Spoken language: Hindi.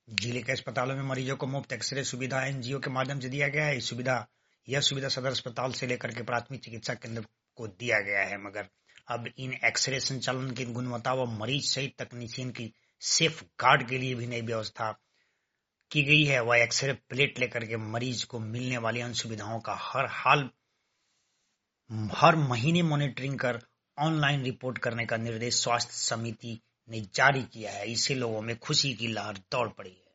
जिले के अस्पतालों में मरीजों को मुफ्त एक्सरे सुविधा एनजीओ के माध्यम से दिया गया है। यह सुविधा सदर अस्पताल से लेकर के प्राथमिक चिकित्सा केंद्र को दिया गया है, मगर अब इन एक्सरे संचालन की गुणवत्ता व मरीज सहित तकनीशियन की सेफ गार्ड के लिए भी नई व्यवस्था की गई है। वह एक्सरे प्लेट लेकर के मरीज को मिलने वाली अन्य सुविधाओं का हर महीने मॉनिटरिंग कर ऑनलाइन रिपोर्ट करने का निर्देश स्वास्थ्य समिति ने जारी किया है। इससे लोगों में खुशी की लहर दौड़ पड़ी है।